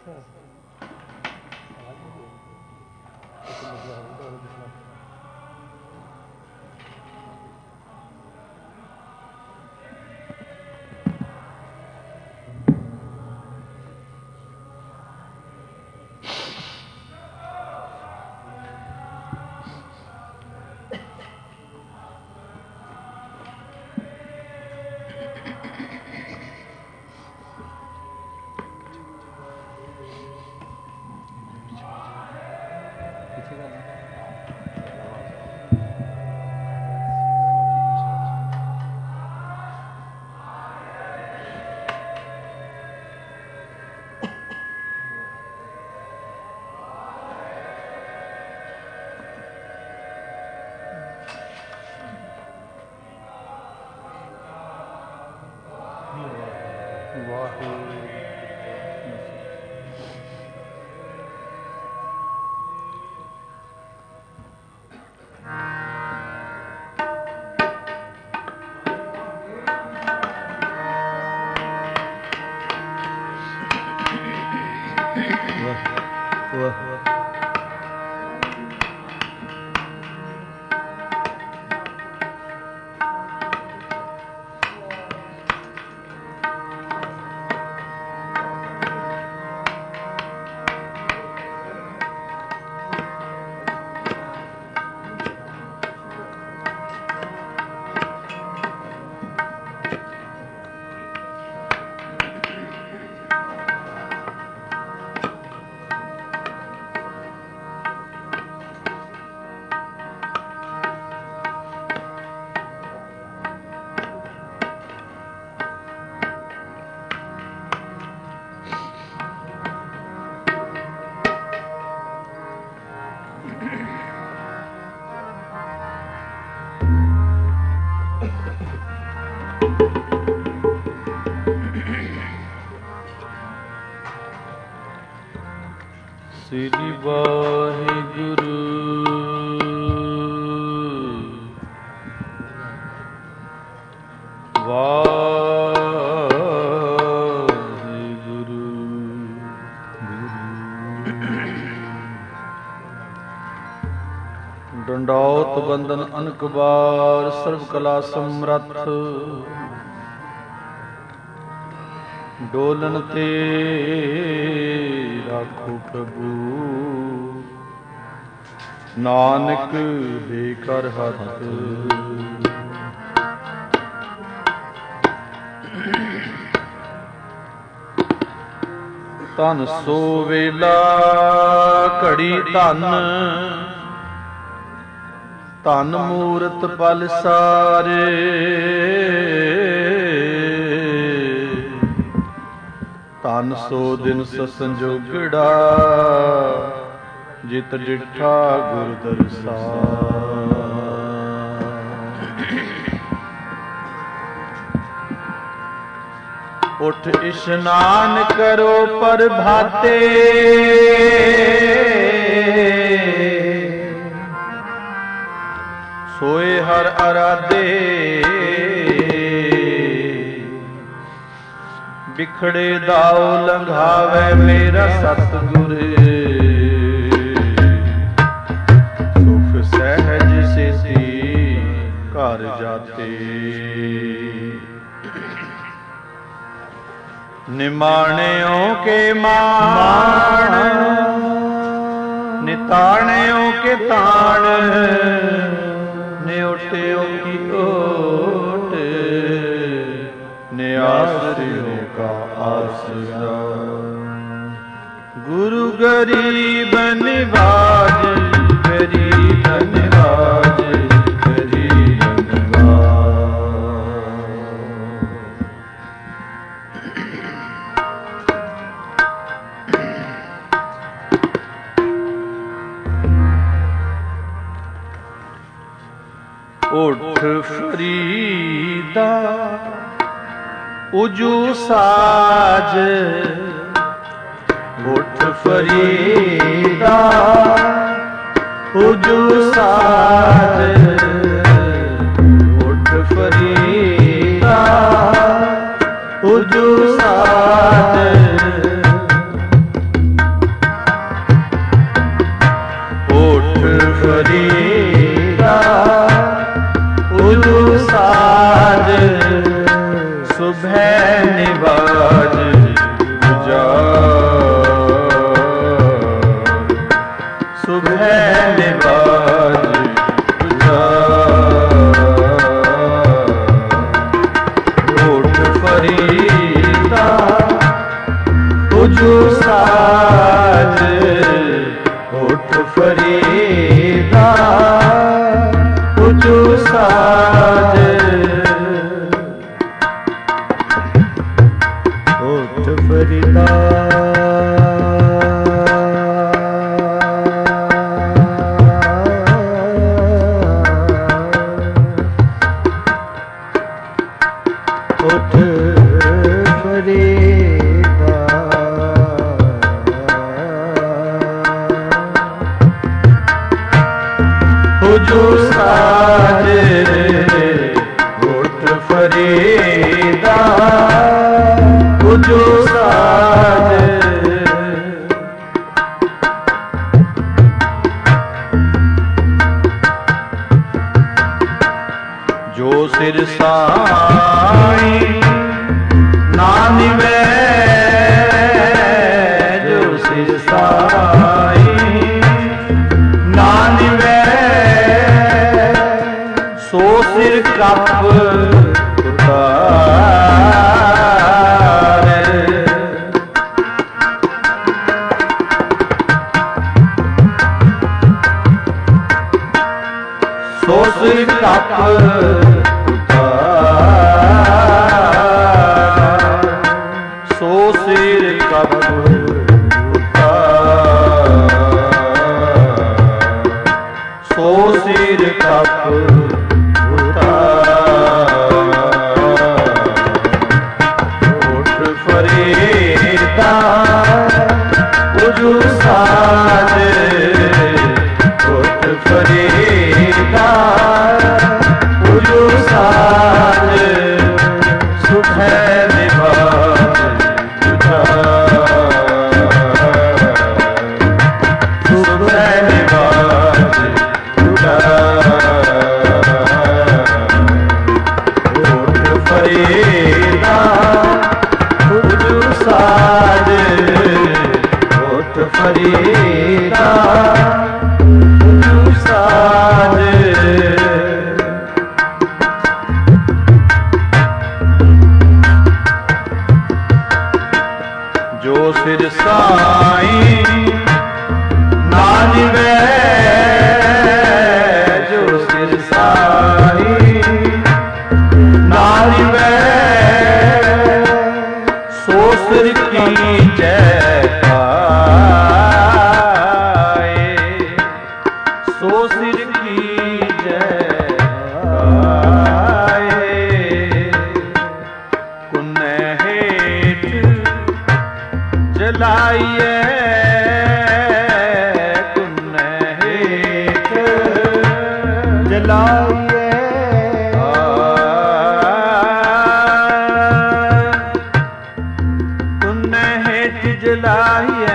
ਸ੍ਰੀ ਵਾਹਿਗੁਰੂ ਵਾਹਿਗੁਰੂ ਡੰਡੌਤ ਬੰਦਨ ਅਨਕ ਬਾਰ ਸਰਬ ਕਲਾ ਸਮਰੱਥ ਡੋਲਨ ਤੇ ਰਾਖੋ ਪ੍ਰਭੂ ਨਾਨਕ ਦੇ ਕਰ ਹੱਥ ਧਨ ਸੋ ਵੇਲਾ ਘੜੀ ਧਨ ਧਨ ਮੂਰਤ ਪਲ ਸਾਰੇ ਧਨ ਸੋ ਦਿਨ ਸੰਜੋਗੜਾ ਜਿਤ ਡਿਠਾ ਗੁਰ ਦਰਸਾ ਉਠ ਇਸ਼ਨਾਨ ਕਰੋ ਪ੍ਰਭਾਤੇ ਸੋਏ ਹਰ ਅਰਾਧੇ ਬਿਖੜੇ ਦਾਉ ਲੰਘਾਵੇ ਮੇਰਾ ਸਤਿਗੁਰ ਸੁਖ ਸਹਿਜ ਸੇਤੀ ਘਰ ਜਾਤੇ ਨਿਮਾਣਿਓ ਕੇ ਮਾਣ ਨਿਤਾਣਿਓ ਕੇ ਤਾਣ ਨਿਉਟਿਓ ਕੀ ਓਟ ਨਿਆਸਰਿਓ ਕਾ ਆਸਰਾ ਗੁਰੂ ਗਰੀਬ ਨਿਵਾਜ ਗਰੀਬ ਨਿਵਾਜ ਗਰੀਬ ਨਿਵਾਜ ਉਠ ਫਰੀਦਾ ਉਜੂ ਸਾਜ ਉਠ ਫਰੀਦਾ ਉਜੂ ਸਾਜ ਉਠ ਫਰੀਦਾ ਉਜੂ ਸਾਜ ਸਾਜ ਉਠ ਫਰੀਦਾ ਉਚੂ ਸਾਜ ਉਠ ਫਰੀਦਾ ਉਠ ਫਰੀਦਾ ਉਚੂ ਸਾਜ ਉਠ ਫਰੀਦਾ ਉਚੂ ਸਾਜ ਜੋ ਸਿਰ ਸਾਈ ਨਾ ਨਿਵੈ ਜੋ ਸਿਰ ਸਾਈ ਨਾ ਨਿਵੈ ਸੋ ਸਿਰ ਕੱਪ ਉਤਾਰੇ ਸੋ ਸਿਰ ਕੱਪ ਸੋ ਸਿਰ ਕੱਪ ਸੋ ਸਿਰ ਕੱਪ ਉਠ ਫਰੀਦਾ ਉਜੂ ਸਾਜ ਉਠ ਫਰੀਦਾ ਉਜੂ ਸਾਜ ਸੁਖ ਹੈ ਨਿਵਾਜ ਤੁਝਾ ਸੁਖ ਹੈ ਨਿਵਾਜ ਤੁਝਾ ਉਠ ਫਰੀਦਾ ਉਜੂ ਸਾਜ ਉਠ ਫਰੀਦਾ ਉਜੂ ਸਾਜ ਜੋ ਸਿਰ ਸਾਈ ਨਾ ਨਿਵੈ ਜੋ ਸਿਰ ਸਾਈ ਨਾ ਨਿਵੈ ਸੋ ਸਿਰ ਕੀ ਜੈ ਪਾਏ ਸੋ ਸਿਰ ਕੀ ਜੈ ਪਾਏ ਕੁਨੈ ਹੇਠ ਜਲਾਈਏ ਕੁਨੈ ਹੇਠ ਜਲਾਈਏ ਕੁਨੈ ਹੇਠ ਜਲਾਈਏ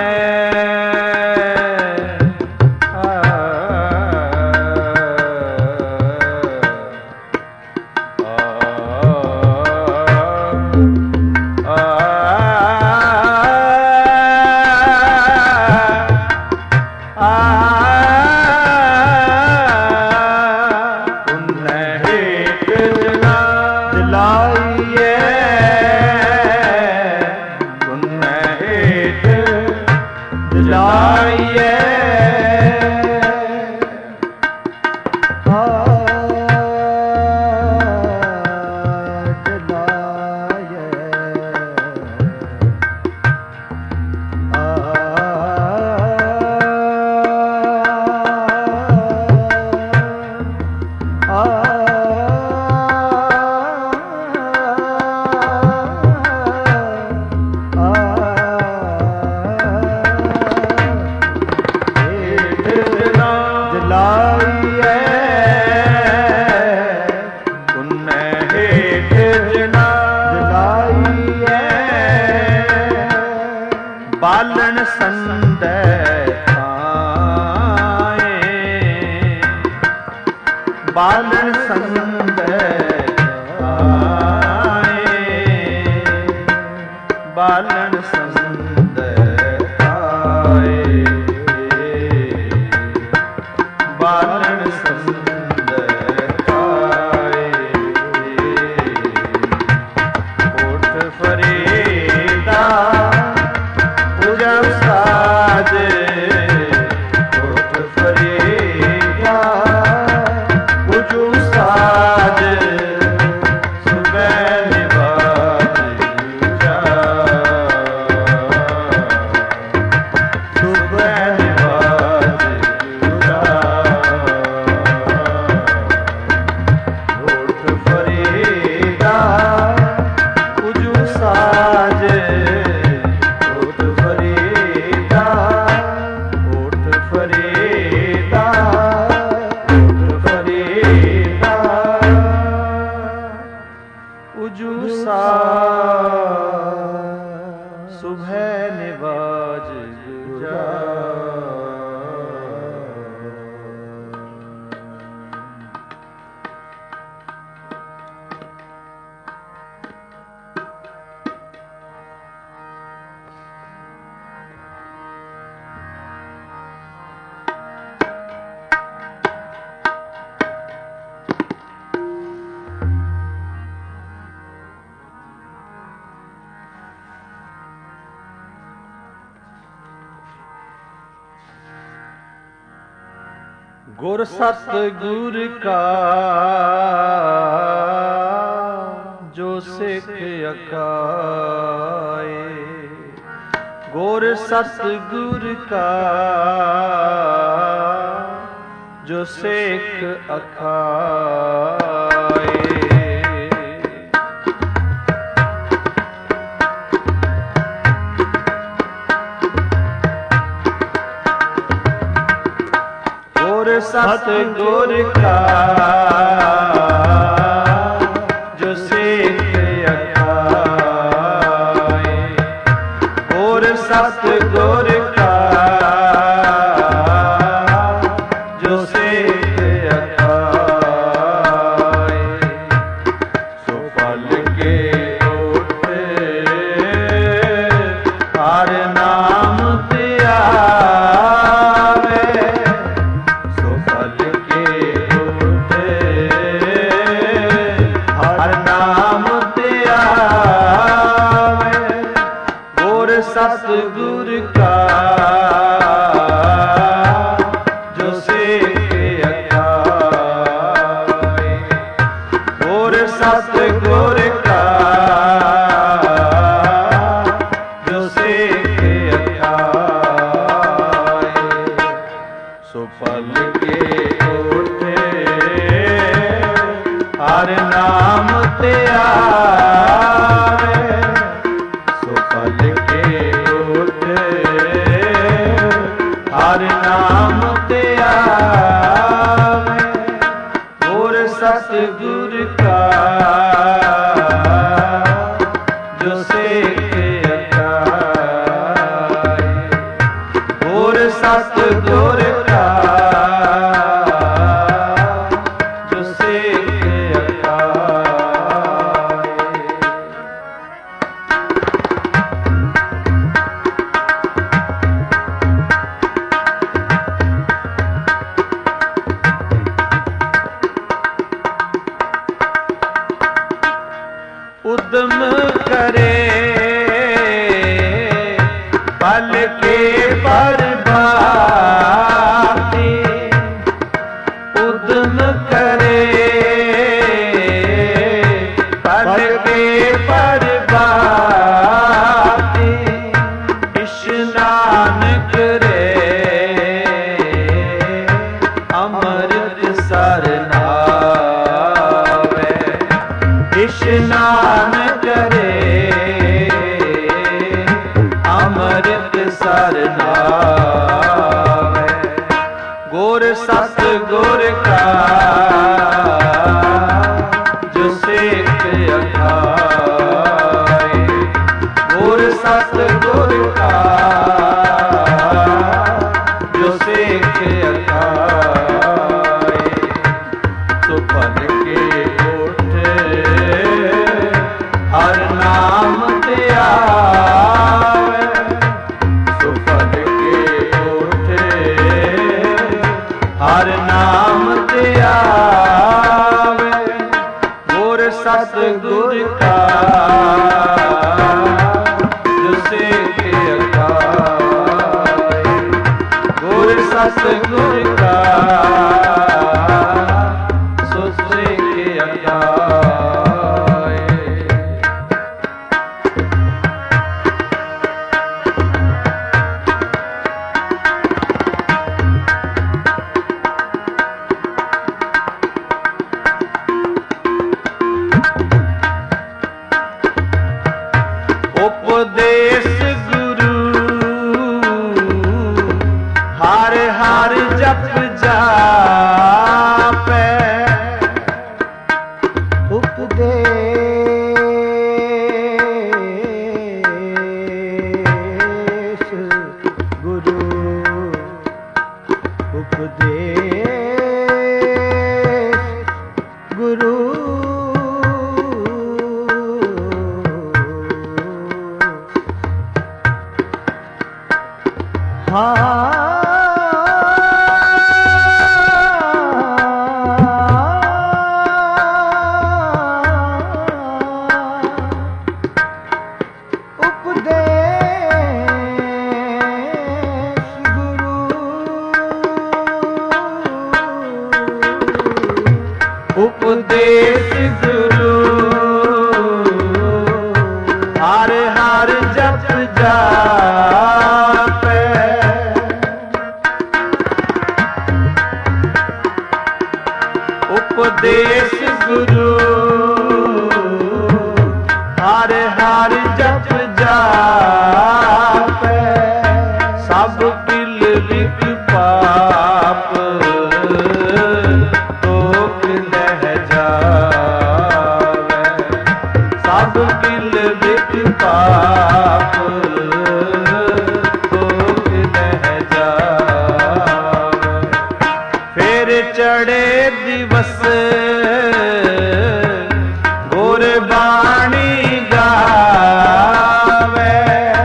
ਬਾਲਣ ਸੰਦੈ ਥਾਏ ਬਾਲਣ ਸੰਦੈ ਥਾਏ ਬਾਲਣ ਸੰਦੈ ਥਾਏ ਬਾਲਣ ਸੰਦੈ ਥਾਏ ਉਠ ਫਰੀਦਾ ਉਜਾ साजे उठ फरीदा उजू साजे सुबह निवाज जा सुबह निवाज जा उठ फरीदा उजू साजे उठ फरीदा उठ फरीदा उठ फरीदा उजू सा सुबह निवाज जा गुर सतगुर का जो सिख अकाए गुर सतगुर का जो सिख अकाए सतगुर का जो सिख अकाए और सतगुर का जो सिख अकाए सो पल के उठे हर नाम त्यावे सतगुर का जो सिख अकाए और सतगुर का जो सिख अकाए सो पल के उठे हर नाम त्यावे सो पल हर नाम त्यावे और सतगुर का जो सिख अकाए और सतगुर का जो सिख अकाए उद्यम करे बल के बर्बादी उद्यम करे बल के बर्बादी इस्नान करे अमृत सरनावे इस्नान करे अमृत सरनावे गुर सतगुर का जो सिख अकाए गुर सतगुर का जो सिख अकाए तो पल के उठे हर नाम त्यावे सो पल के उठे हर नाम त्यावे सतगुर का सुसे के अगाए। उपदेश गुरु हर हर जप जापै। उपदेश गुरु उपदेश गुरु उपदेश गुरु हर हर जप जापै। उपदेश गुरु हर हर जप जापै। सब किल विक पाप पाप तोक लह जावे। फिर चढ़े दिवस गुरबाणी गावे।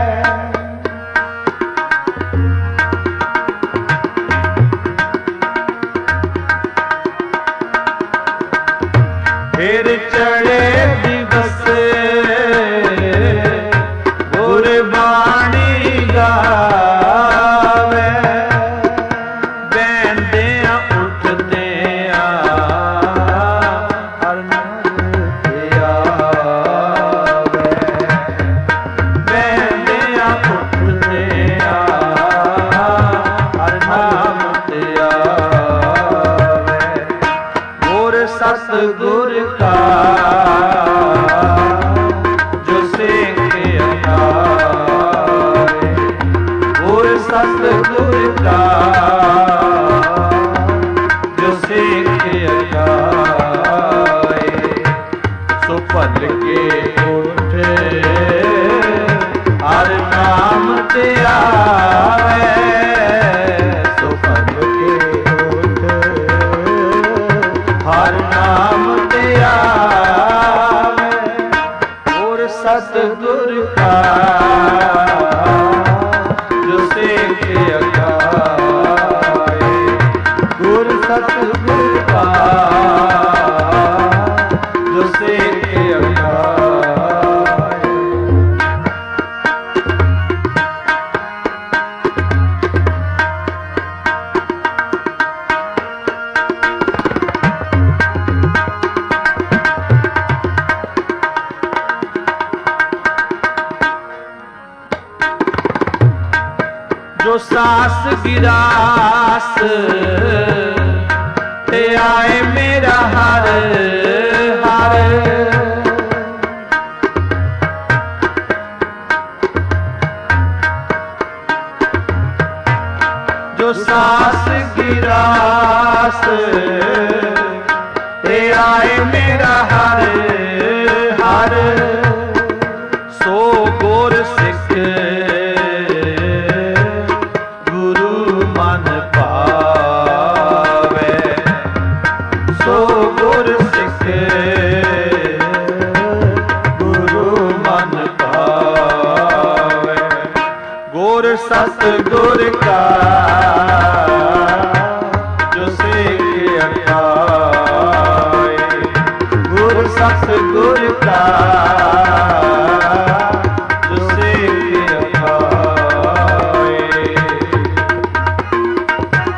फिर चढ़े दिवस गुरबाणी गावे। बहंदियां उठदियां हर नाम ते आवे। बहंदियां उठदियां हर नाम ते आवे। गुर सतगुर का सतगुर का जो सीख आए। सो भल के उठे हर नाम ते आवे। सो भल के उठे हर नाम ते आवे। और सतगुर का गुर सतगुर का जो सेख अगाए। जो सास गिरास ते आए मेरा हर हर। जो सास गिरास ते आए मेरा हर हर। सो गुर सिख सतगुर का जो सीख आए। गुर सतगुर का जो सीख आए।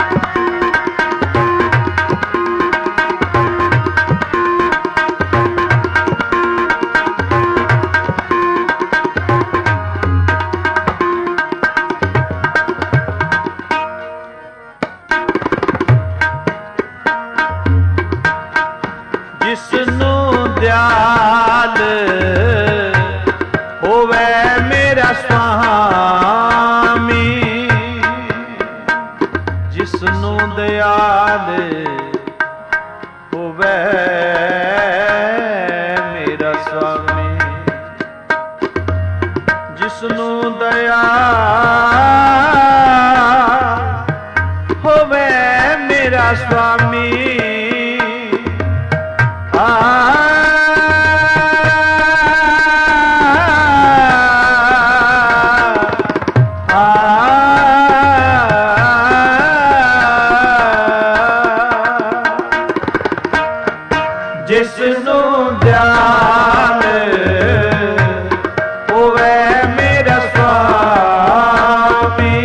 दयाल होवे मेरा स्वामी। जिसनू दया होवे मेरा स्वामी। जिसनू दयाल होवे मेरा स्वामी।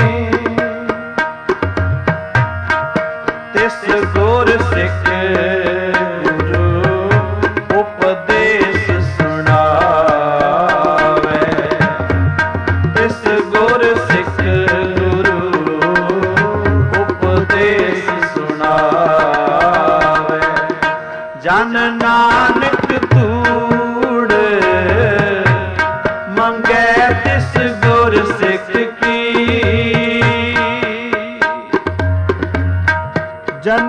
तिस गुर सिख गुरु उपदेश सुनावे। तिस गुर सिख गुरु उपदेश सुनावे। जन नानक तूड़ मंगे तिस गुर सिख की। जन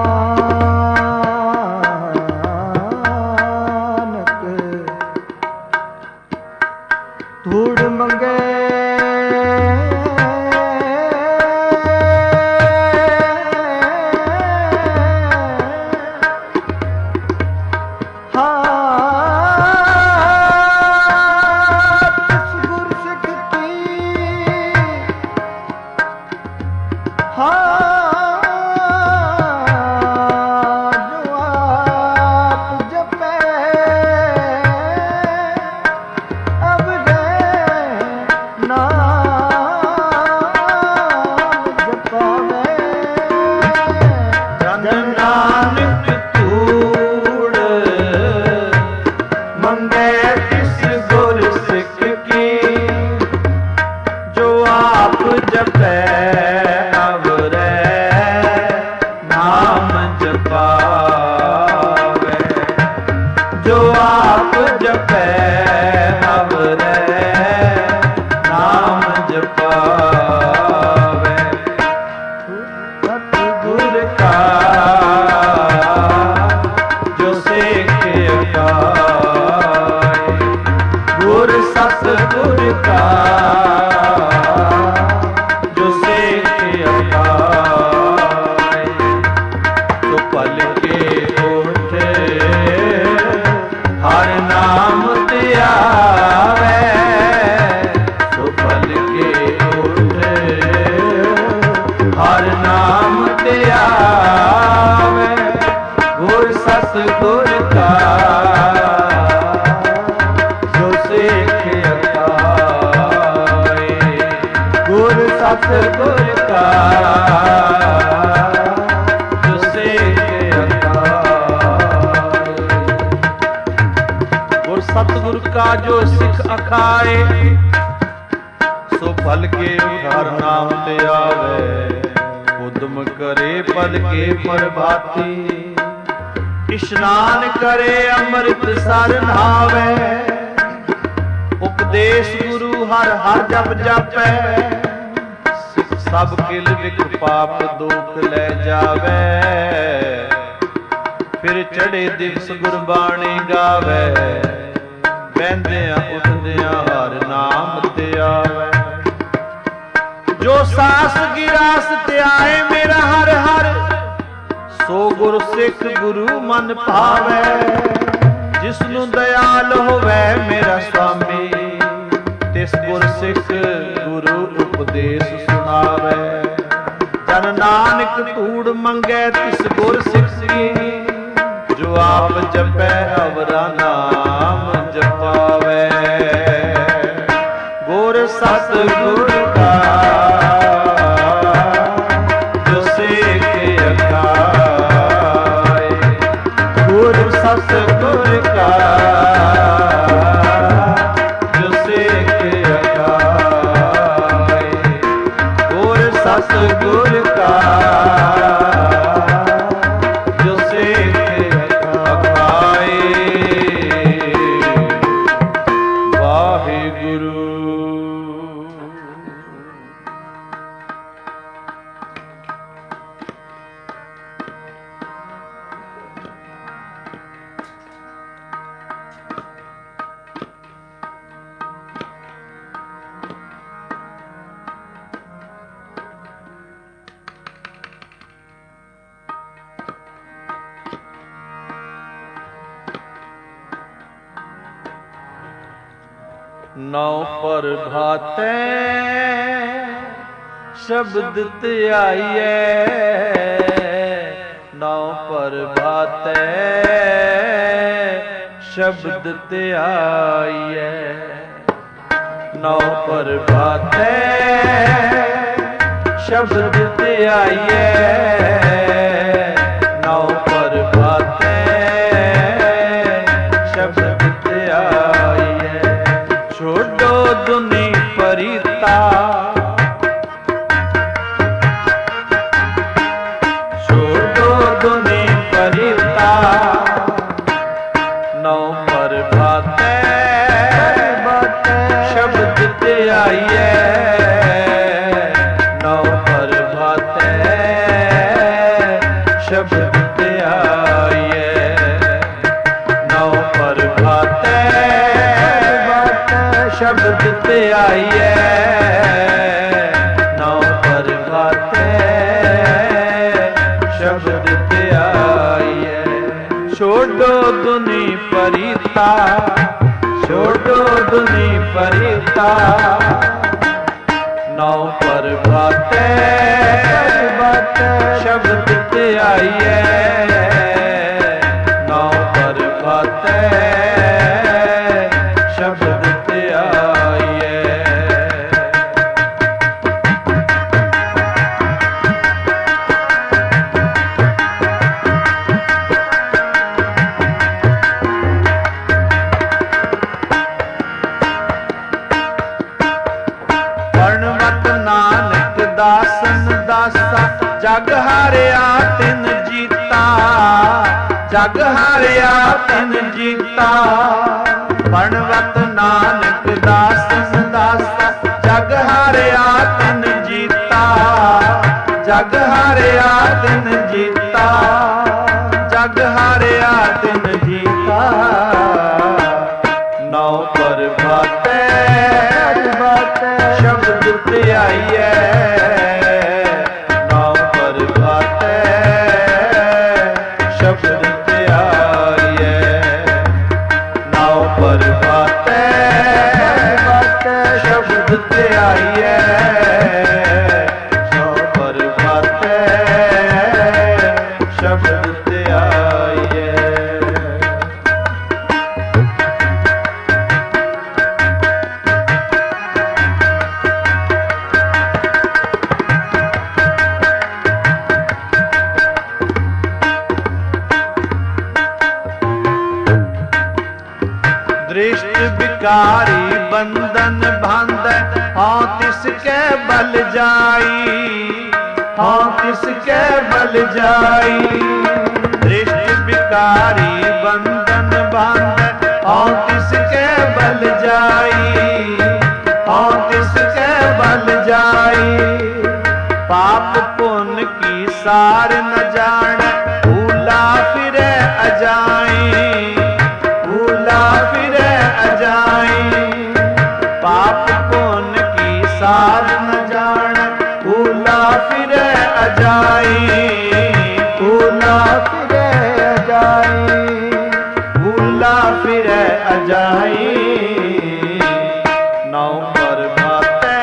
नानक धूड़ मंगे सतगुर का जो सिख अखाए सो फल के हर नाम ते आवे। उद्यम करे पद के प्रभाती। स्नान करे अमृत सर नहावे। उपदेश गुरु हर हर जप जापै। सब किल विख पाप दुख ले जावे। फिर चढ़े दिवस गुरबाणी गावे। बहंदियां उठदियां हर नाम ते आवे। जो सास गिरास ते आए मेरा हर हर। सो गुर सिख गुरु मन भावे। जिसनु दयाल होवे मेरा स्वामी। तिस गुर सिख गुरु उपदेश सुनावे। जन नानक धूड़ मंगे तिस गुर सिख की। जो आप जपै अवरा नाम जपावे। गुर सतगुर का जो सिख अखाए। गुर सतगुर का जो सिख अखाए। गुर सतगुर का ਨੌ ਪ੍ਰਭਾਤੈ ਸ਼ਬਦ ਧਿਆਈਐ, ਨੌ ਪ੍ਰਭਾਤੈ ਸ਼ਬਦ ਧਿਆਈਐ, ਨੌ ਪ੍ਰਭਾਤੈ ਸ਼ਬਦ ਧਿਆਈਐ, ਨੌ ਪ੍ਰਭਾਤੈ ਸ਼ਬਦ ਧਿਆਈਐ। ਛੋਡੋ ਦੁਨੀ ਪਰੀਤਾ, ਛੋਡੋ ਦੁਨੀ ਪਰੀਤਾ, ਨੌ ਪ੍ਰਭਾਤੈ ਸ਼ਬਦ ਧਿਆਈਐ, ਨੌ ਪ੍ਰਭਾਤੈ ਸ਼ਬਦ ਧਿਆਈਐ, ਨੌ ਪ੍ਰਭਾਤੈ ਸ਼ਬਦ ਧਿਆਈਐ, ਨੌ ਪ੍ਰਭਾਤੈ ਸ਼ਬਦ ਧਿਆਈਐ। ਛੋਡੋ ਦੁਨੀ ਪਰੀਤਾ, ਛੋਡੋ ਦੁਨੀ ਪਰੀਤਾ, ਨੌ ਪ੍ਰਭਾਤੈ ਸ਼ਬਦ ਧਿਆਈਐ, ਨੌ ਪ੍ਰਭਾਤੈ ਸ਼ਬਦ ਧਿਆਈਐ। ਪਰਣਵਤ ਨਾਨਕ ਦਾਸਨ ਦਾਸਾ, ਜਗ ਹਾਰਿਆ ਤਿਨ ਜੀਤਾ, ਜਗ ਹਾਰਿਆ ਤਿਨ ਜੀਤਾ। ਪਰਣਵਤ ਨਾਨਕ ਦਾਸਨ ਦਾਸਾ, ਜਗ ਹਾਰਿਆ ਤਿਨ ਜੀਤਾ, ਜਗ ਹਾਰਿਆ ਤਿਨ ਜੀਤਾ, ਜਗ ਹਾਰਿਆ ਤਿਨ ਜੀਤਾ। ਨੌ ਪ੍ਰਭਾਤੈ ਸ਼ਬਦ ਧਿਆਈਐ, ਨੌ ਪ੍ਰਭਾਤੈ ਸ਼ਬਦ ਧਿਆਈਐ, ਨੌ ਪ੍ਰਭਾਤੈ ਸ਼ਬਦ ਧਿਆਈਐ, ਨੌ ਪ੍ਰਭਾਤੈ ਸ਼ਬਦ ਧਿਆਈਐ। दृष्ट विकारी बंधन बांधै, हाँ तिसके बल जाई, हाँ तिसके बल जाई। दृष्ट विकारी बंधन बांधै, हाँ तिसके बल जाई, हाँ तिसके बल जाई। पाप पुण्य की सार न जाने, भूला फिरे अजाई, भूला फिरे अजाई। पाप पुण्य की सार न जान, भूला फिरे अजाई, भूला फिरे अजाई, भूला फिरे अजाई। नौ प्रभातै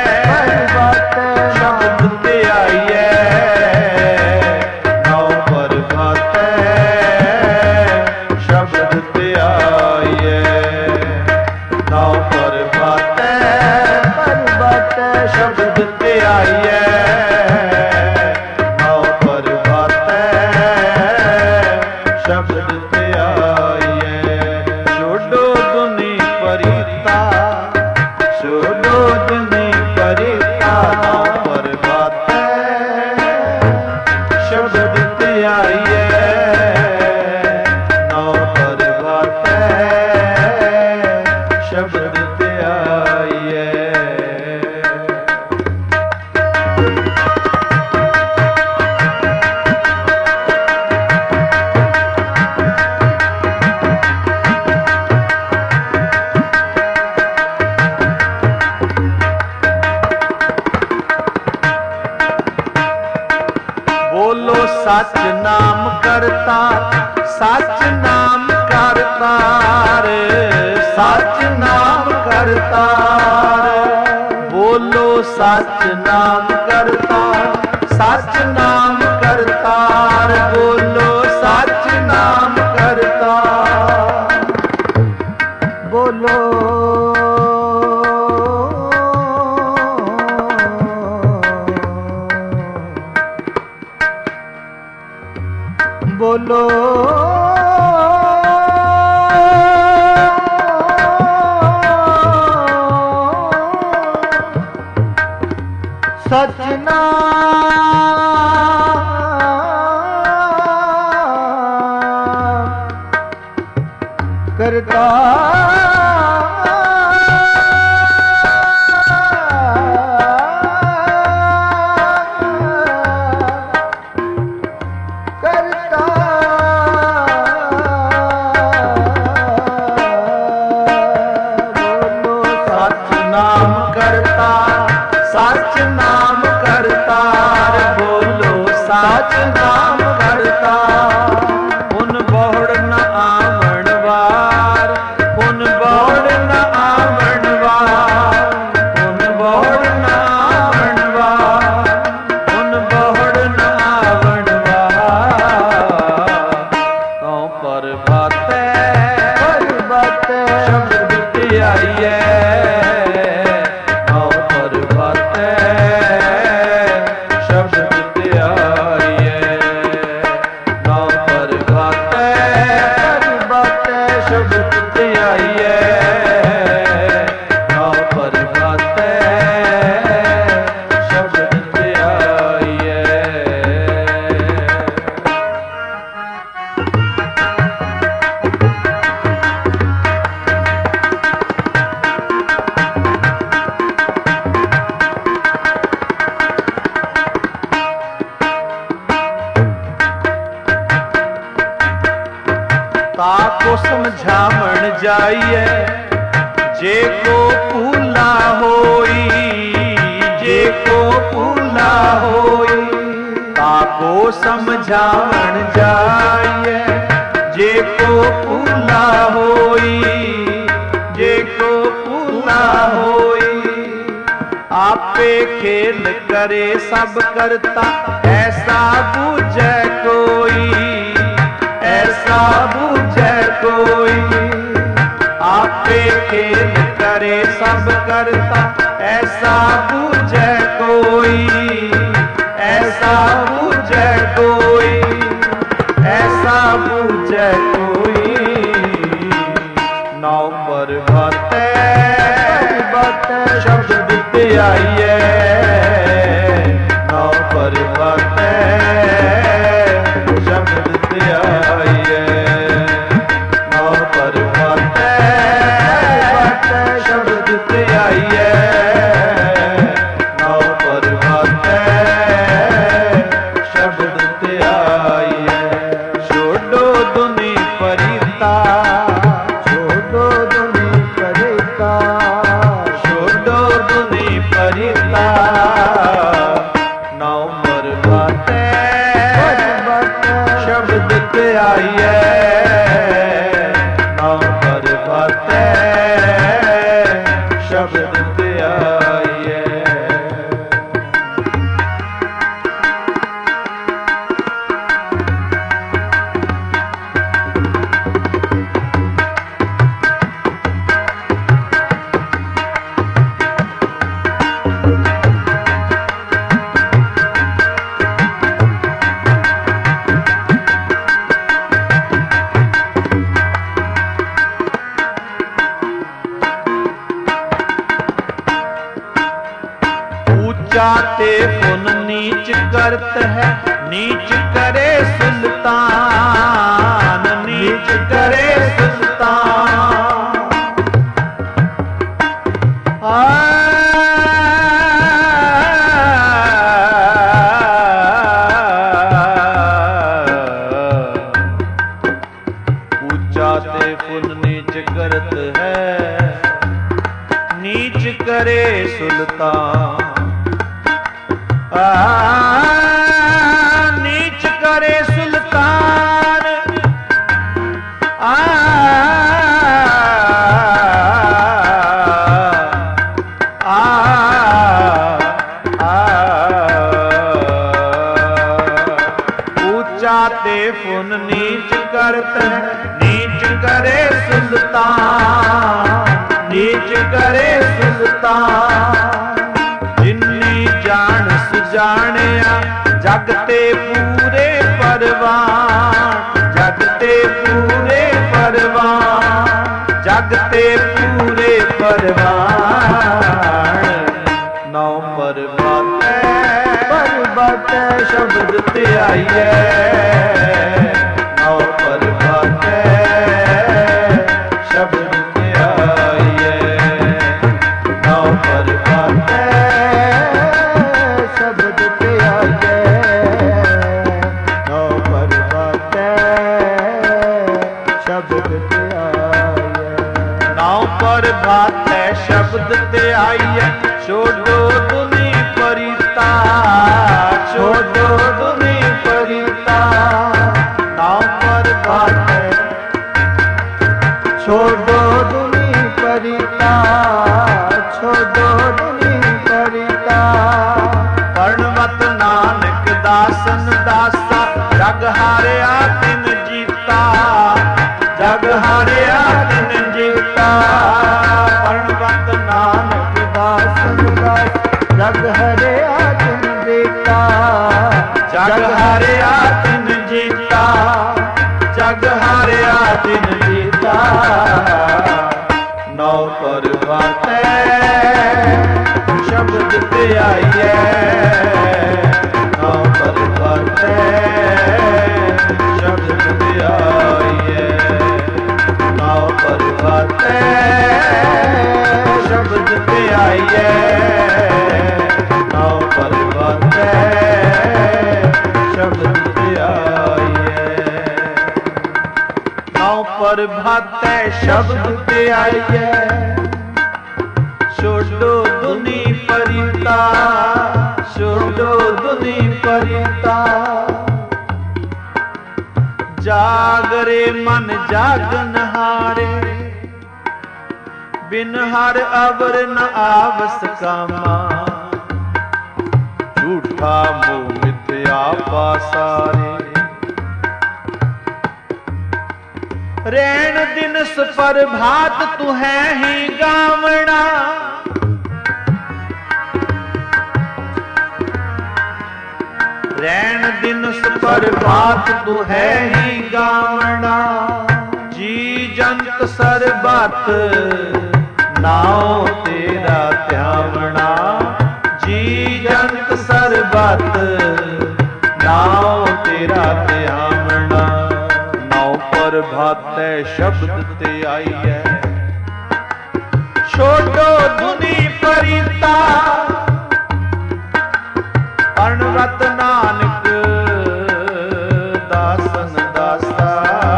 शब्द धियाइए, नौ प्रभातै शब्द धियाइए, नौ प्रभातै शब्द धियाइए, नौ प्रभातै शब्द धियाइए। छोड़ो दुनी परीता, छोड़ो दुनी परीता, नौ प्रभातै शब्द धियाइए, नौ प्रभातै शब्द धियाइए। बोलो सच नाम करता, सच नाम करता रे, सच नाम कर ਕਰਤਾਰ। ਬੋਲੋ ਸੱਚ ਨਾਮ ਕਰਤਾਰ, ਸੱਚ ਨਾਮ ਕਰਤਾਰ, ਬੋਲੋ ਸੱਚ ਨਾਮ ਕਰਤਾਰ। ਬੋਲੋ ਬੋਲੋ ਸਚ ਨਾਮ ਕਰਤਾਰ। ਸੱਚ ਨਾਮ ਕਰਤਾਰ, ਬੋਲੋ ਸੱਚ ਨਾਮ ਕਰਤਾਰ। ਹੁਣ ਬਹੁੜ ਨ ਆਵਣ ਵਾਰ, ਹੁਣ ਬਹੁੜ ਨ ਆਵਣ ਵਾਰ, ਹੁਣ ਬਹੁੜ ਨ ਆਵਣ ਵਾਰ, ਹੁਣ ਬਹੁੜ ਨ ਆਵਣ ਵਾਰ। ਤਉ ਪਰਬਾਤੈ ਪਰਬਾਤੈ ਸ਼ਬਦ ਧਿਆਈਐ, ताको समझावण जाइए, जे को भूला होई, जे को भूला होई। ताको समझावण जाइए, जे को भूला होई, जे को भूला होई। आपे खेल करे सब करता, ऐसा बूझे कोई, ऐसा बूझे कोई। आपे खेल करे सब करता, ऐसा बूझे कोई, ऐसा बूझे कोई, ऐसा बूझे कोई। नौ परबातै शब्द धਿਆਈਐ, नौ परबातै शब्द धਿਆਈਐ, नौ परबातै शब्द धਿਆਈਐ, नौ परबातै शब्द धਿਆਈਐ। ਛੋਡੋ ਦੁਨੀ ਪਰੀਤਾ, ਛੋਡੋ ਦੁਨੀ ਪਰੀਤਾ, ਛੋਡੋ ਦੁਨੀ ਪਰੀਤਾ। ਨੌ ਪਰਬਾਤੈ ਸ਼ਬਦ ਧਿਆਈਐ, ਨੌ ਪਰਬਾਤੈ ਸ਼ਬਦ ਧਿਆਈਐ। जाते पुन नीच करत है, नीच करे सुल्तान, नीच करे सुल्तान। ऊंचा ते पुन नीच करत है, नीच करे सुल्तान। नीच करे सुल्तान, जाते पुन नीच करते, नीच करे सुल्तान, नीच करे सुल्तान। जिन्नी जान सुजानिया जगते पूरे परवान, जगते पूरे परवान, जगते पूरे परवान। नौ परबाते परबाते शब्द ते आइए, नौ परबाते शब्द ते आइए, नौ परबाते शब्द ते आइए, नौ परबाते शब्द ते आइए, नौ परबाते शब्द ते आइए। छोड़ो दुनी परिता, छोड़ो दुनी परिता। नौ परबाते छोड़ो दुनी परिता, छोड़ो दुनी परिता। परणवत नानक दासन दासा, जग हारिया तिन जीता, जग हारिया तिन जीता। परणवत नानक दासन दास जग हरिया तिन जीता, जग हारिया तिन जीता, जग हारिया तिन जीता। नौ परबाते शब्द ते आइए, नौ परबाते शब्द ते आइए, नौ परबाते शब्द ते आइए, नौ परबाते शब्द ते आइए। नौ परबाते शब्द ते आइए। छोड़ो दुनी परिता, छोड़ो दुनी परिता। जागरे मन जागन हारे, बिन हर अवर न आवस कामा। झूठा मोह मिथ्या पासारे, रैन दिन पर भात तू है ही गावना। रैन दिन पर भात तू है ही गावना। जी जंत सरबत नाओ तेरा ध्यावना। जी जंत सरबत नाओ तेरा ध्यावना। नौ परबाते शब्द ते आइए। छोड़ो दुनी परिता, परणवत नानक दासन दासा।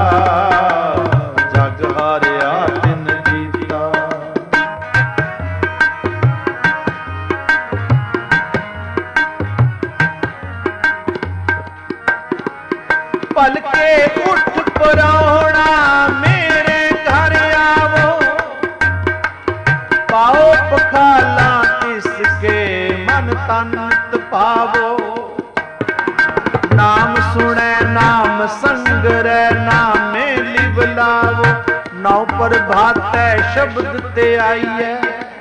जग हारिया तिन जीता। पलके उठ पराउणा मेरे घर आवो। पाओ पखाला तिसके मन तन पावो। नाम सुने नाम संगरै नामे लिव लावो। नौ परबाते शब्द ते आइए।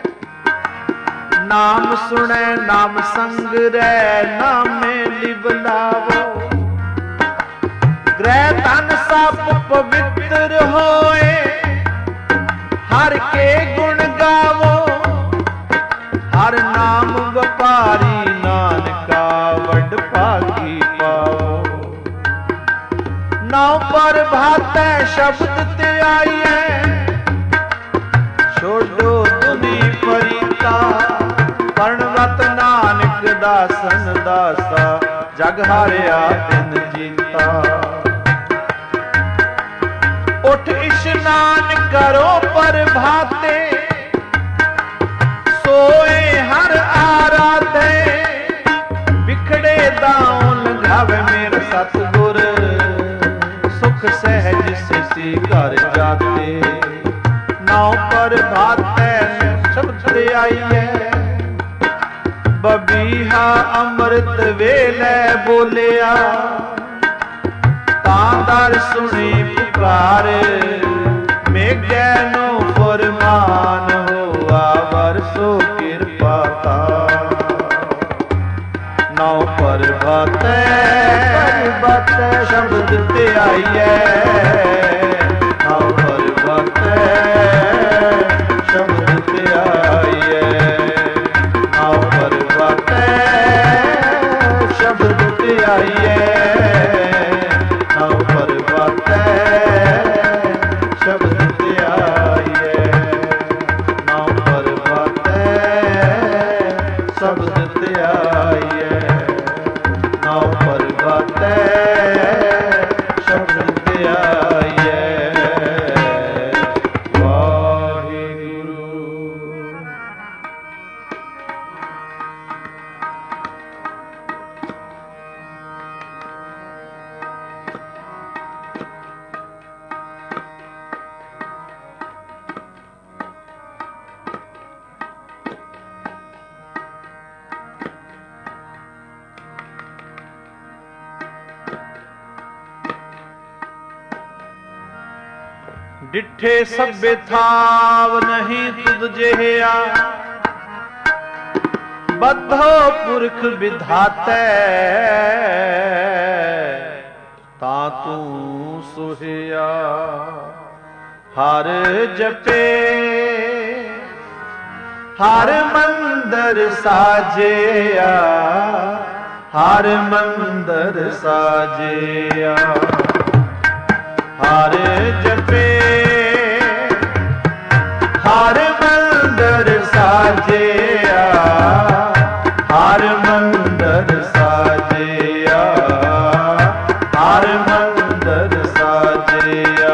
नाम सुने नाम संगरै नामे लिव लावो। ग्रह तन सब पवित्र होए। हर के गुण गावो। हर नाम व्यापारी नानका वड भागी पाओ। नौ परबाते शब्द ते आइए। छोड़ो दुनी परिता, परणवत नानक दासन दासा। जग हारिया तिन जीता। उठ इशनान करो परभाते। सोए हर आराधे। बिखड़े दाओ लंघावे मेरा सतगुर। सुख सहज सिसी घर जाते। नौ परबाते शब्द आइए। बबीहा अमृत वेले बोलिया। ਤਾਂ ਦਰ ਸੁਣੀ ਪੁਕਾਰ, ਮੇਘੈ ਨੂੰ ਫਰਮਾਨ ਹੋਆ ਵਰਸੋ ਕਿਰਪਾ ਤਾ। ਨੌ ਪਰਬਤੈ ਸ਼ਬਦ ਧਿਆਈਐ, ਨੌ ਪਰਬਤੈ ਸ਼ਬਦ ਧਿਆਈਐ, ਨੌ ਪਰਬਤੈ ਸ਼ਬਦ ਧਿਆਈਐ, ਨੌ ਪਰਬਤੈ ਸ਼ਬਦ ਧਿਆਈਐ, ਨੌ ਪਰਬਤੈ ਸ਼ਬਦ ਧਿਆਈਐ, ਨੌ ਪਰਬਤੈ ਸ਼ਬਦ ਧਿਆਈਐ। ਵਾਹਿਗੁਰੂ। ਡਿਠੇ ਸਭੇ ਥਾਵ ਨਹੀਂ ਤੁਧ ਜਿਹਾ, ਬੱਧੋ ਪੁਰਖ ਵਿਧਾਤੈ, ਤਾਂ ਤੂੰ ਸੁਹਿਆ ਹਰ ਜਪੇ, ਹਰ ਮੰਦਰ ਸਾਜਿਆ, ਹਰ ਮੰਦਰ ਸਾਜਿਆ, ਹਰ ਜਪੇ ਹਰ ਮੰਦਰ ਸਾਜਿਆ, ਹਰ ਮੰਦਰ ਸਾਜਿਆ, ਹਰ ਮੰਦਰ ਸਾਜਿਆ।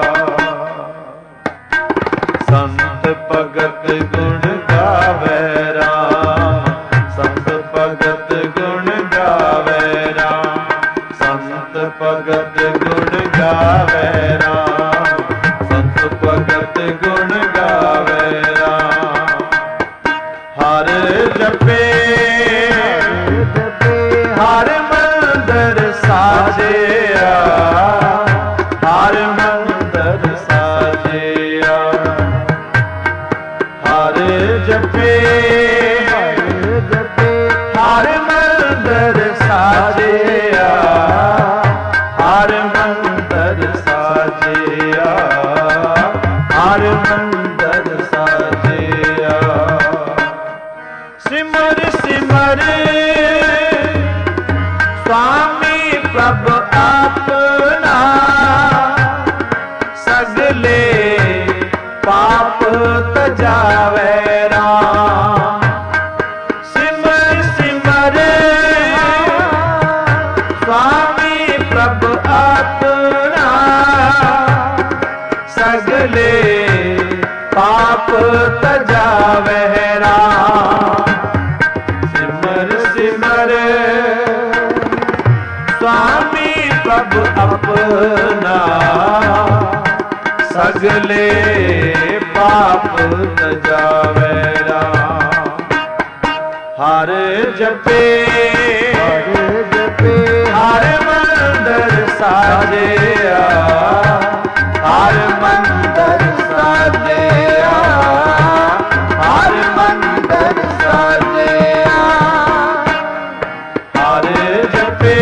ਸੰਤ ਭਗਤ ਗੁਣ ਗਾਵੇ ਰਾਮ, ਸੰਤ ਭਗਤ ਗੁਣ ਗਾਵੇ ਰਾਮ, ਸੰਤ ਭਗਤ ਗੁਣ ਗਾਵੇ ਰਾਮ, ਸੰਤ ਭਗਤ ਗੁਣ ਗਾਵੇ ਰਾਮ। ਹਰ ਜਪੇ ਹਰ ਮੰਦਰ ਸਾਜਿਆ, ਹਰ ਮੰਦਰ ਸਾਜਿਆ, ਹਰ ਜਪੇ ਹਰ ਮੰਦਰ ਸਾਜਿਆ, ਹਰ ਮੰਦਰ ਸਾਜਿਆ, ਹਰ ਮੰਦਰ ਸਾਜਿਆ। ਸਿਮਰ ਸਿਮਰ ਸੁਆਮੀ ਪ੍ਰਭ ਆਪਣਾ, ਸਗਲੇ ਪਾਪ ਤਜਾਵੇ ਰਾਮ। ਸਿਮਰ ਸਿਮਰ ਸੁਆਮੀ ਪ੍ਰਭ ਆਪਣਾ, ਸਗਲੇ ਪਾਪ ਤਜਾਵੇ ਰਾਮ। ਸਿਮਰ ਸਿਮਰ ਸੁਆਮੀ ਪ੍ਰਭ ਆਪਣਾ, ਸਗਲੇ ਪਾਪ ਤਜਾਵੇ ਰਾਮ। ਹਰ ਜਪੇ ਹਰ ਮੰਦਰ ਸਾਜਿਆ, ਹਰ ਮੰਦਰ ਸਾਜਿਆ, ਹਰ ਮੰਦਰ ਸਾਜਿਆ। ਹਰ ਜਪੇ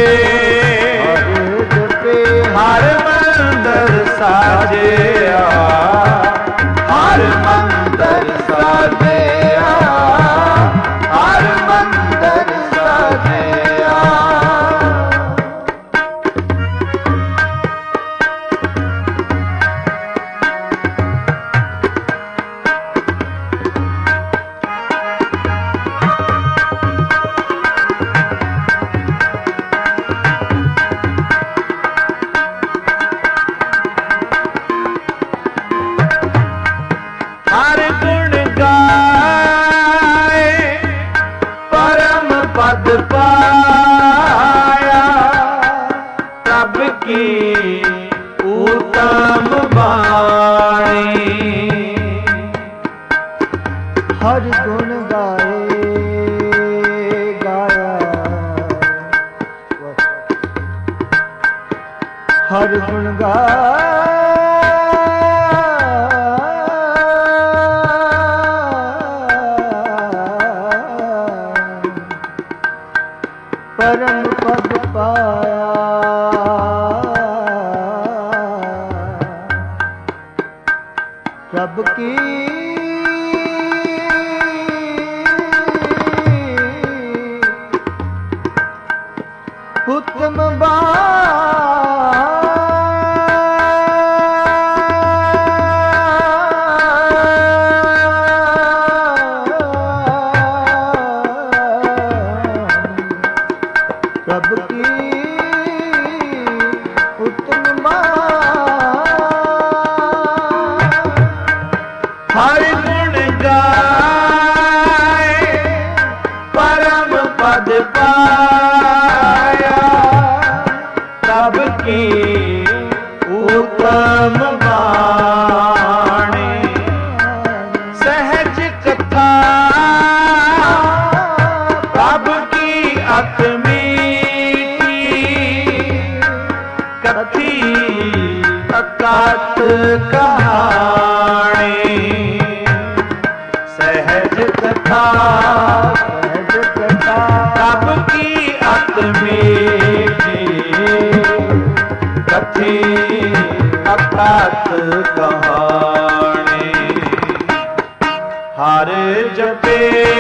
ਹਰ ਮੰਦਰ ਸਾਜਿਆ, ਹਰ ਮੰਦਰ ਸਾਜਿਆ, ਹਰ ਮੰਦਰ ਸਾਜਿਆ। ਹਰ ਗੁਣ परम पद पाया रब की उत्तम रब की उत्तम हर गुण गाए परम पद पाया रब की उत्तम बाणी सहज कथा रब की अतमी कथी अकात कहानी सहज कथा रब की अतमीठी कथी अकात कहानी हर जपे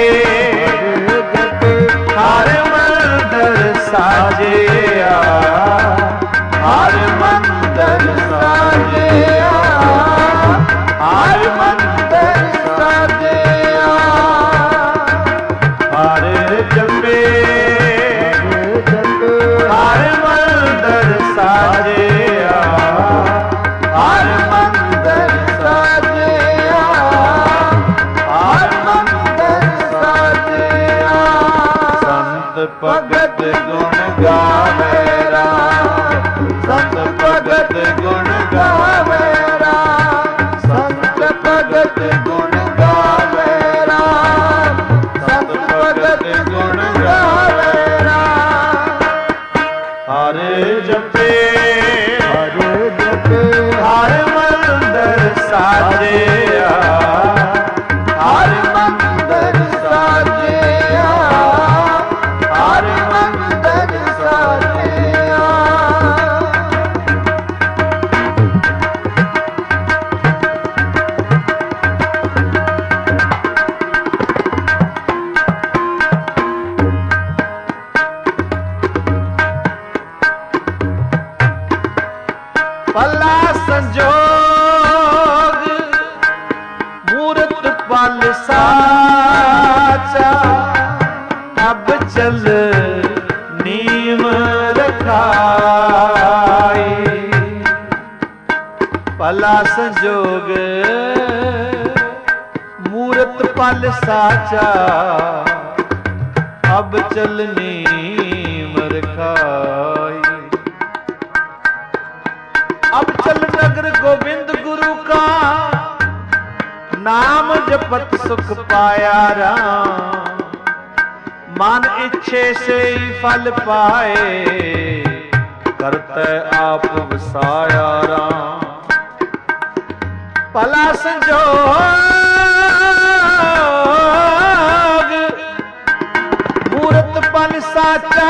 हर मंदर साजिया हर मंदर साजिया हर मंदर साजिया हर जपे हर मंदर साजिया हर मंदर साजिया हर मंदर साजिया संत भगत गुण गावे संत भगत गुण गावे संत भगत गुण गावे संत भगत गुण गावे हर जपे हर मंदर साजिया हर मंदर साजिया हर मंदर साजिया भला संजोग मूरत पल साचा अब चल नीम रखाई भला संजोग मूरत पल साचा अब चल नीम रखाई अब चल नगर गोविंद गुरु का नाम जपत सुख पाया राम मन इच्छे से ही फल पाए करते आप वसाया राम भला संजोग मूरत पल साचा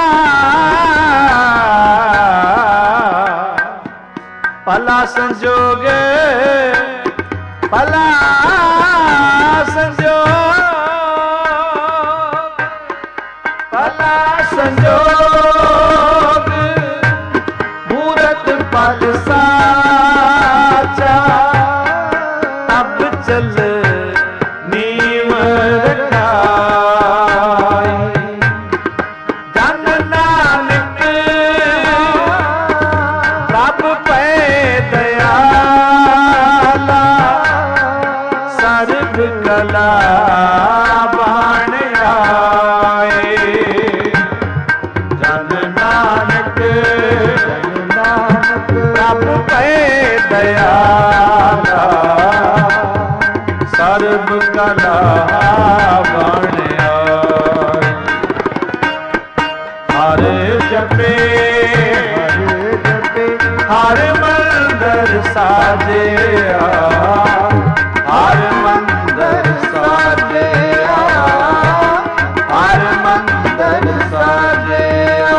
भला संजोग भला संजोग भला संजोग मूरत पल साचा अब चल नीम रखाई जन नानक रब पे दयाला सर्ब कला बाण आए जन नानक रब पे दयाला सर्ब कला बाण आए हर जपे ਹਰ ਮੰਦਰ ਸਾਜਿਆ, ਹਰ ਮੰਦਰ ਸਾਜਿਆ, ਹਰ ਮੰਦਰ ਸਾਜਿਆ।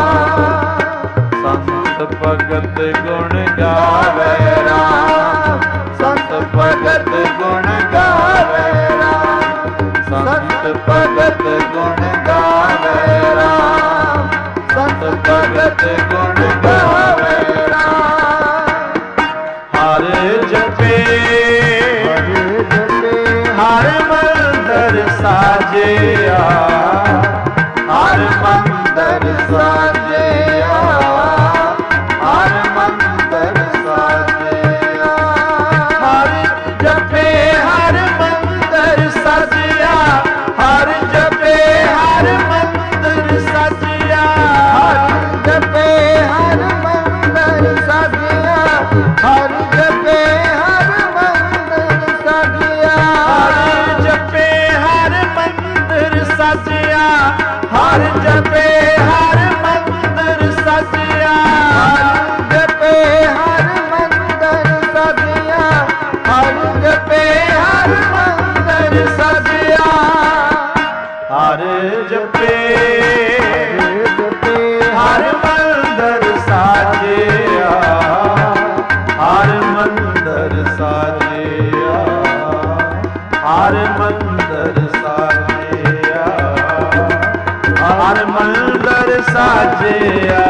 ਸੰਤ ਭਗਤ ਗੁਣ ਗਾਵੇ ਰਾਮ, ਸੰਤ ਭਗਤ ਗੁਣ ਗਾਵੇ ਰਾਮ, ਸੰਤ ਭਗਤ ਗੁਣ ਗਾਵੇ ਰਾਮ, ਸੰਤ ਭਗਤ ਗੁਣ ਗਾਵੇ ਰਾਮ। ਹਰ ਜਪੇ, ਹਰ ਜਪੇ, ਹਰ ਮੰਦਰ ਸਾਜਿਆ, ਹਰ ਮੰਦਰ ਸਾਜਿਆ, ਹਰ ਮੰਦਰ ਸਾਜਿਆ। ਹਰ ਜਪੇ ਹਰ ਮੰਦਰ ਸਾਜਿਆ, ਹਰ ਜਪੇ ਹਰ ਮੰਦਰ ਸਾਜਿਆ, ਹਰ ਜਪੇ ਹਰ ਮੰਦਰ ਸਾਜਿਆ, ਹਰ ਜਪੇ ਹਰ ਮੰਦਰ ਸਾਜਿਆ, ਹਰ ਜਪੇ ਹਰ ਮੰਦਰ ਸਾਜਿਆ, ਹਰ ਜਪੇ ਹਰ ਮੰਦਰ ਸਾਜਿਆ, ਹਰ ਜਪੇ ਹਰ ਮੰਦਰ ਸਾਜਿਆ, ਹਰ ਜਪੇ ਹਰ ਮੰਦਰ ਸਾਜਿਆ। ਹਰ ਜਪੇ ਹਰ ਮੰਦਰ ਸਾਜਿਆ, ਹਰ ਮੰਦਰ ਸਾਜਿਆ, ਹਰ ਮੰਦਰ ਸਾਜਿਆ, ਹਰ ਮੰਦਰ ਸਾਜਿਆ।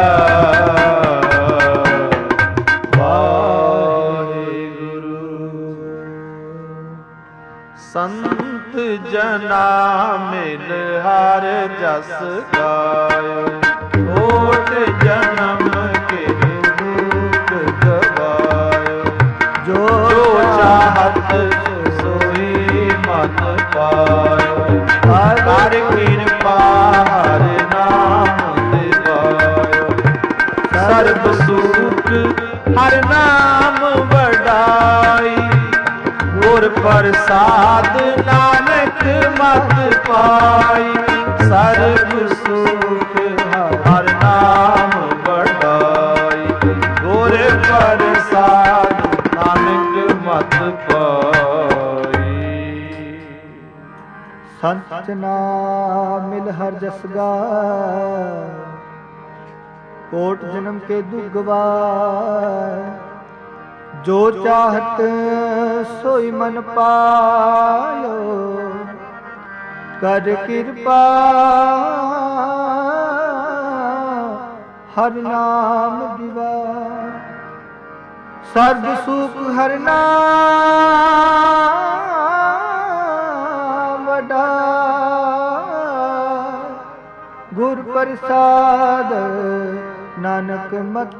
ਸੰਤ ਜਨਾ ਮਿਲ ਹਰ ਜਸ ਗਾਇਓ, ਕੋਟ ਜਨਮ ਕੇ ਦੁਖ ਗਵਾਇਓ, ਜੋ ਚਾਹਤ ਸੋਈ ਮਨ ਪਾਇਓ, ਹਰ ਕਿਰਪਾ ਹਰ ਨਾਮ ਦਿਵਾਇਓ, ਸਰਬ ਸੁਖ ਹਰ ਨਾਮ ਵਡਾਈ, ਗੁਰ ਪ੍ਰਸਾਦ ਨਾਨਕ ਮਤ ਪਾਈ, ਸਰਬ ਸੁਖ ਹਰ ਨਾਮ ਵਡਾਈ, ਗੁਰ ਪ੍ਰਸਾਦ ਨਾਨਕ ਮਤ ਪਾਈ। ਸੰਤ ਨਾਮ ਮਿਲ ਹਰ ਜਸ ਗਾਇ, ਕੋਟ ਜਨਮ ਕੇ ਦੁਖ ਗਵਾਏ, ਜੋ ਚਾਹਤ ਸੋਈ ਮਨ ਪਾਇਓ, ਕਰ ਕਿਰਪਾ ਹਰ ਨਾਮ ਦਿਵਾ, ਸਰਬ ਸੁਖ ਹਰ ਨਾਮ ਵਡਾ, ਗੁਰ ਪ੍ਰਸਾਦ ਨਾਨਕ ਮਤ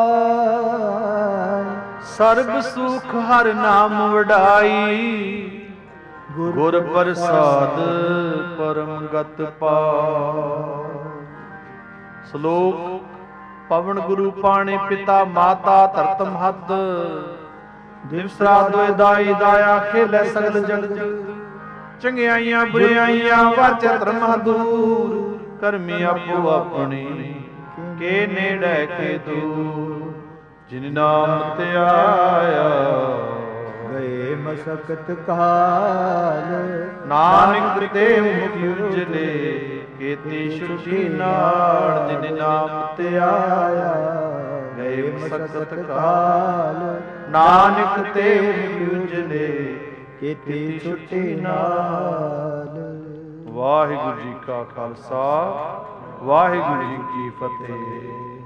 ਪਾਇ। ਸਰਬ ਸੁਖ ਹਰ ਨਾਮ ਵਡਾਈ, ਗੁਰ ਪ੍ਰਸਾਦ ਪਰਮ ਗਤ ਪਾਇ। ਸ਼ਲੋਕ ਪਵਨ ਗੁਰੂ ਪਾਣੀ ਪਿਤਾ ਮਾਤਾ ਧਰਤ ਮਹੱਦ, ਦਿਵਸਰਾ ਦੋਇ ਦਾਈ ਦਾਇਆ ਖੇਲੇ ਸਗਲ ਜਗਤ, ਚੰਗਿਆਈਆਂ ਬੁਰਿਆਈਆਂ ਵਾਚੈ ਧਰਮ ਦੂਰ, ਕਰਮੀ ਆਪੋ ਆਪਣੀ ਕੇ ਨੇੜੇ ਕੇ ਦੂਰ, ਜਿਨ ਨਾਮ ਤੇ ਆਇਆ ਗਏ ਮਸਕਤ ਕਾਲ, ਨਾਨਕ ਤੇ ਮੁਖ ਉਜਲੇ ਕੀਤੀ ਛੁਟੀ ਨਾੜ, ਜਿਨ ਨਾਮ ਤੇ ਆਇਆ ਗਏ ਮਸਕਤ ਕਾਲ, ਨਾਨਕ ਤੇ ਮੁਖ ਉਜਲੇ ਕੀਤੀ ਛੁਟੀ ਨਾੜ। ਵਾਹਿਗੁਰੂ ਜੀ ਕਾ ਖਾਲਸਾ, ਵਾਹਿਗੁਰੂ ਜੀ ਕੀ ਫਤਿਹ।